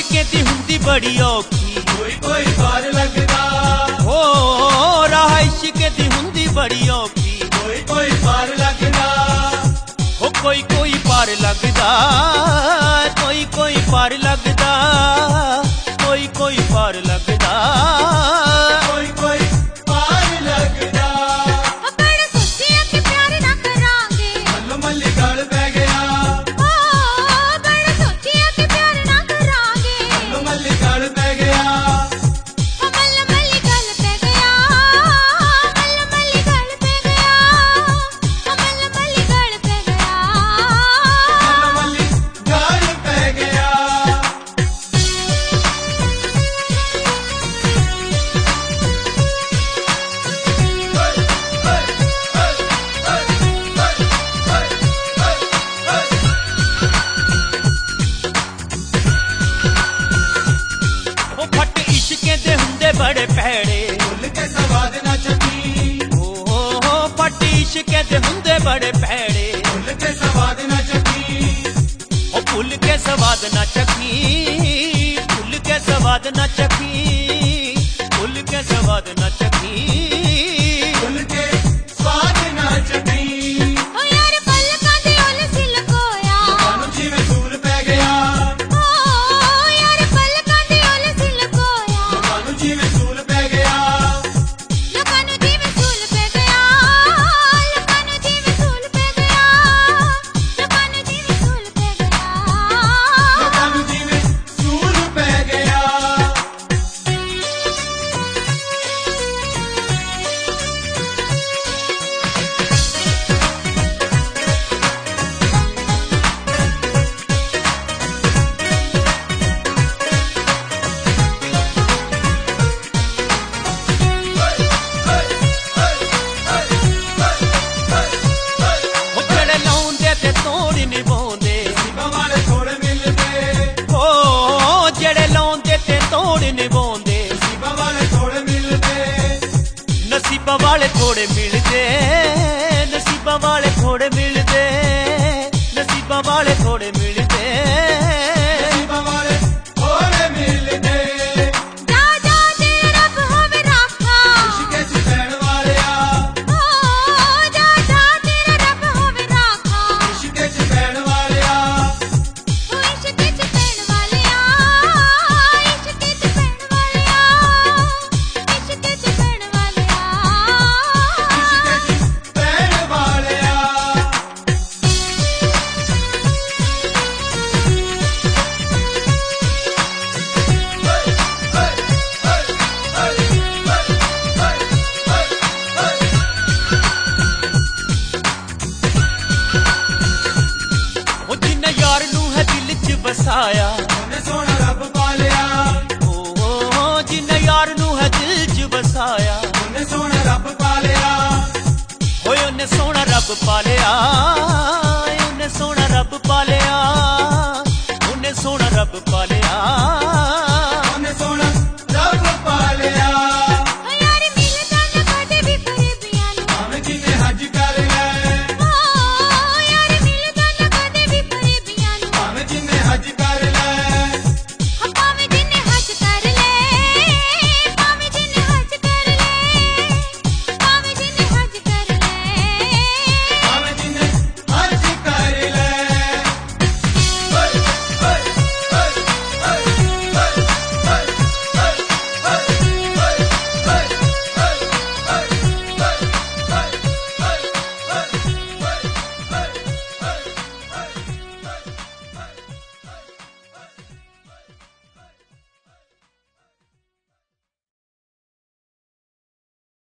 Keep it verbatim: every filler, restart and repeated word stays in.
इश्के दी हुंदी बड़ी औखी, कोई कोई पार लगदा। हो राह इश्के दी हुंदी बड़ी औखी, कोई कोई पार लगदा। हो कोई कोई पार लगदा, कोई कोई पार लगदा, कोई कोई पार लगदा, कोई कोई पार लगदा। बड़ा सोचिया कि प्यार ना करांगे, मल्लो मल्ली गल पै गया। ओ बड़ा सोचिया कि प्यार ना करांगे, मल्लो मल्ली गल पै गया। ओ मल्ल मल्ली गल पे गया, मल्ल मल्ली गल पे गया, ओ मल्ल मल्ली गल पे गया। मल्लो मल्ली गल पै गया। ओ फट इश्के दे हुंदे बड़े भैड़े, भुल के सवाद ना चखी। ओ हो फट इश्के दे हुंदे बड़े भैड़े, भुल के सवाद ना चखी। ओ भुल के सवाद ना चखी, भुल के सवाद ना चखी, भुल के सवाद ना चखी। भुल के स्वाद ना चखी। ओ यार पलकां दे ओल सिलकोया, कानू जी में सूल पै गया। ओ यार पलकां दे ओल सिलकोया, कानू जी में सूल पै गया। लोकां नूं जिवें सूल पे गया, लोकां नूं जिवें सूल पे गया, लोकां नूं जिवें सूल पे गया। कानू जी में सूल पै गया। ओ जड़े लाउंदे ते तोड़ निभाउंदे, नसीबां वाले थोड़े मिलदे। ओ जड़े लाउंदे ते तोड़ निभाउंदे, नसीबां वाले थोड़े मिलदे। नसीबा वाले थोड़े मिलदे, नसीबा वाले थोड़े मिलदे, नसीबा वाले थोड़े मिलदे। नसीबां वाले थोड़े मिलदे। जा जा तेरा रब होवे राखा, इश्के च पैण वालिया। ओ जा जा तेरा रब होवे राखा, इश्के च पैण वालिया। ओ इश्क च पैण वालिया, इश्क च पैण वालिया, इश्क च पैण वालिया। इश्के च पैण वालिया। ओ जिन्ने यार नू है दिल च बसाया, ਉਹਨੇ ਸੋਹਣਾ ਰੱਬ ਪਾਲਿਆ। ओ जिन्ने यार नू है दिल च बसाया, ਉਹਨੇ ਸੋਹਣਾ ਰੱਬ ਪਾਲਿਆ। ओए उन्ने सोहना रब पालिया, उन्ने सोहना रब पालिया, उन्ने सोहना रब पालिया।